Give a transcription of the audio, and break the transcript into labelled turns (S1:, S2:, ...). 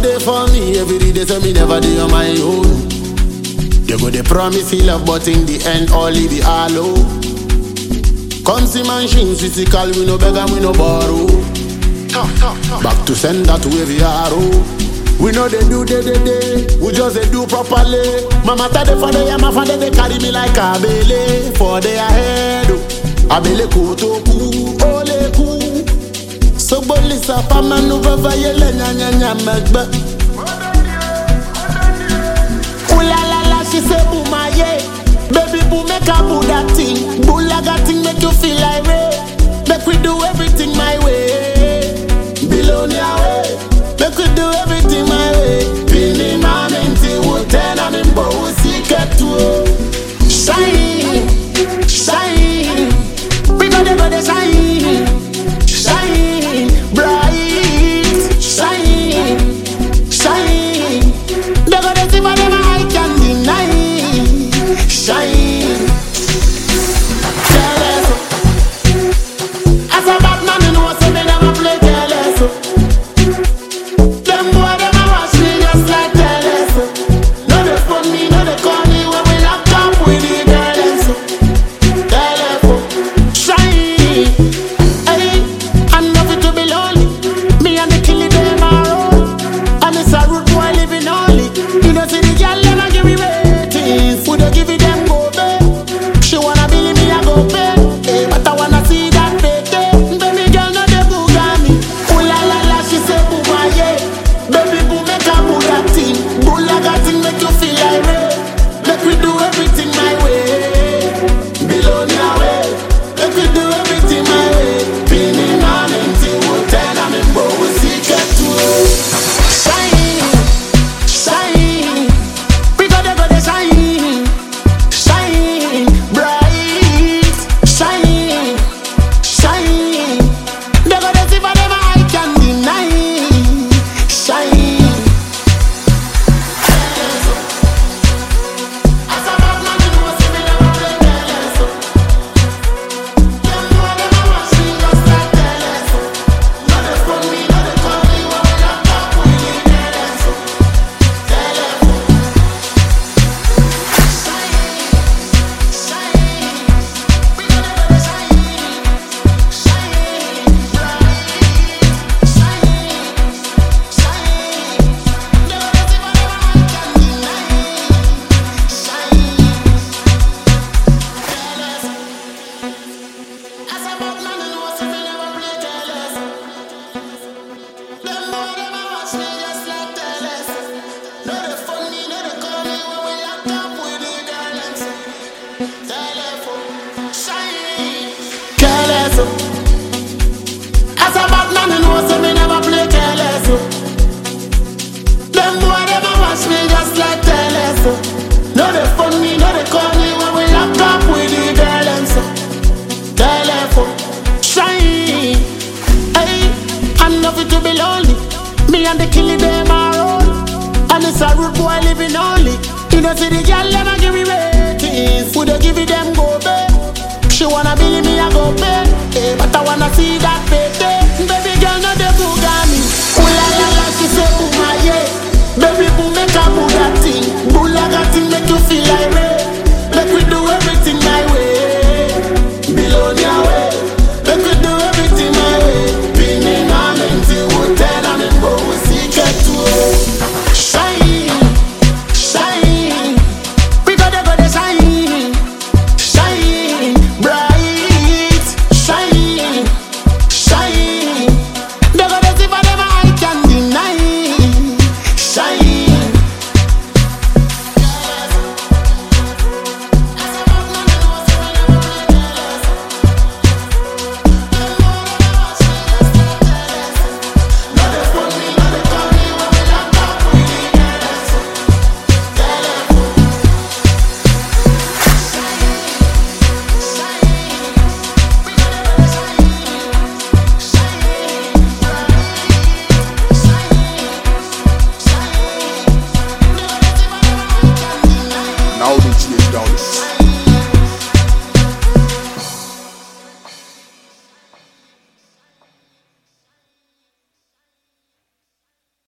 S1: day for me every day, so me never do on my own. They go they promise you love, but in the end all it be hollow. Come see mansion physical, we no beg and we no borrow. Back to send that wavy arrow. We know they do day, we just they do properly. Mama tell the father, yeah, my father they carry me like a bele. For their head, a bele koto ku, ole ku. So bolisa pa manu bava yele nya megbe. Ula la la, she say booma yeah. Baby boo make a boo that thing. Boo like that thing make you feel like rain. Make we do everything my way. Below your way. Make we do everything my way. Pini mamenti woten and imbo usiket to shine, shine. We go de shine, shine, bright, shine, shine. They go de see for them I can deny, shine. Jealous. As a bad man, you know, so me never play jealous. As a bad man, you know, so me never play careless. Them boy, them a watch me just like careless. No, they fun me, no, they call me when we lock up with the girl and so. Telephone, shine. Hey, I'm nothing to be lonely. Me and the killie, them are old. And it's a rude boy living only. You know, see the girl, never give me ratings. Would they give it them go, babe? She wanna believe me, I go pay. Hey, but I wanna see that payday. Baby girl, no they booga me. Ooh la la la, she say booma yeah. Baby boo make a boo that thing. Boo like that thing make you feel like rain. Make we do everything my way. Below your way. Make we do everything my way. Pini mamenti woten and imbo usiket to shine, shine. We go de shine, shine. Bright, shine, shine. They go to see for them I can deny, shine.
S2: Now the $8.